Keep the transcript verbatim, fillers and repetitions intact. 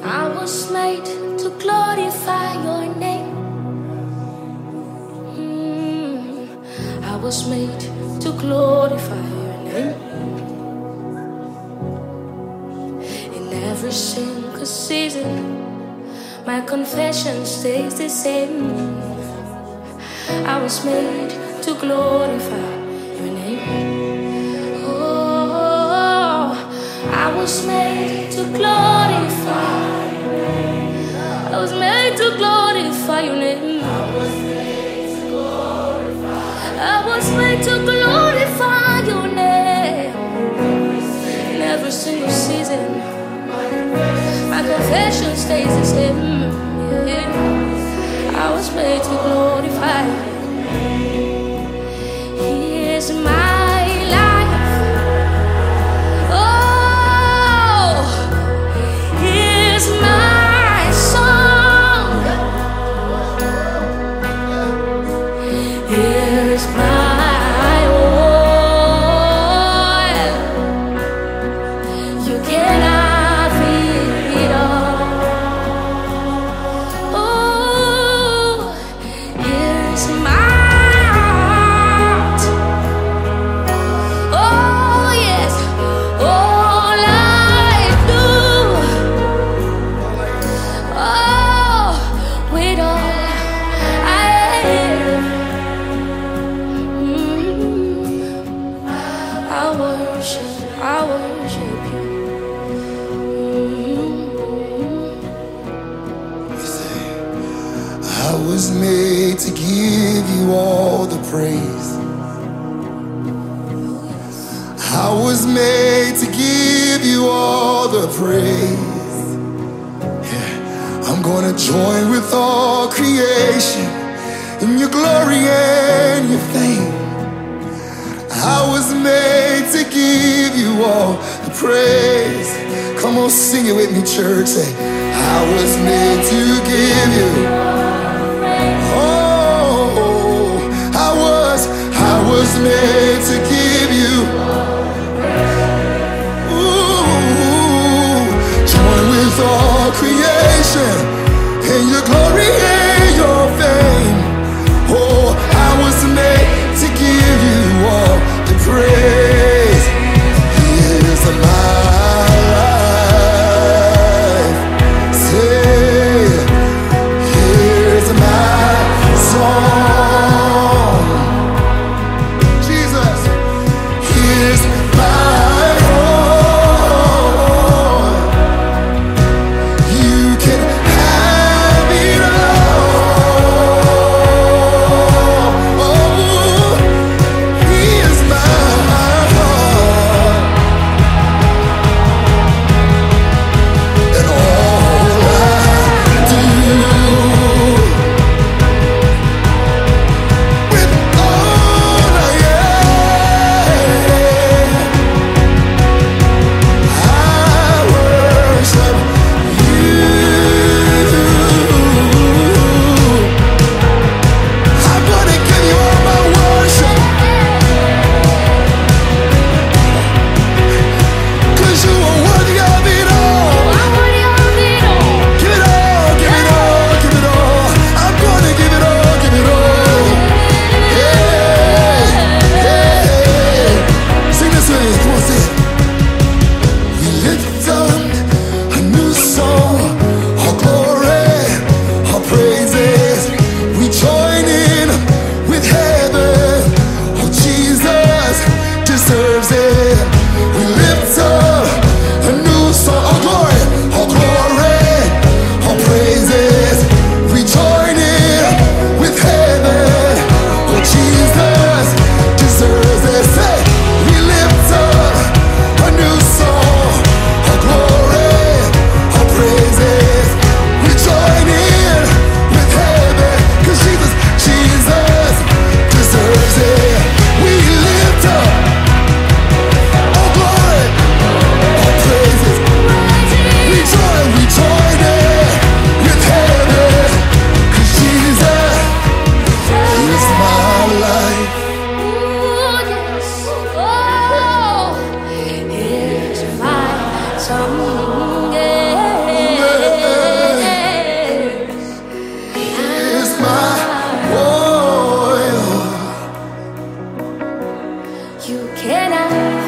I was made to glorify your name. Mm, I was made to glorify your name. In every single season, my confession stays the same. I was made to glorify your name. Oh, I was made to glorify. I was made to glorify your name. I was made to glorify. I was made to glorify your name. In every single season, my confession stays the same. Yeah. I was made to glorify. Here's my life. Oh, here's my song. Here's my oil. You cannot beat it all. Oh, here's my heart. Oh yes, all I do. Oh, with all I am. Mm, I worship, I worship you. You say, I was made to give you all the praise. I was made to give you all the praise. Yeah. I'm gonna join with all creation in your glory and your fame. I was made to give you all the praise. Come on, sing it with me, church. Say, I was made to give you. Oh, I was, I was made to give you. Ooh, join with all creation in your glory and your fame. Oh, I was made to give you all the praise. Here's my life. Say, here's my song. Jesus, here's my all. You can have it all. now.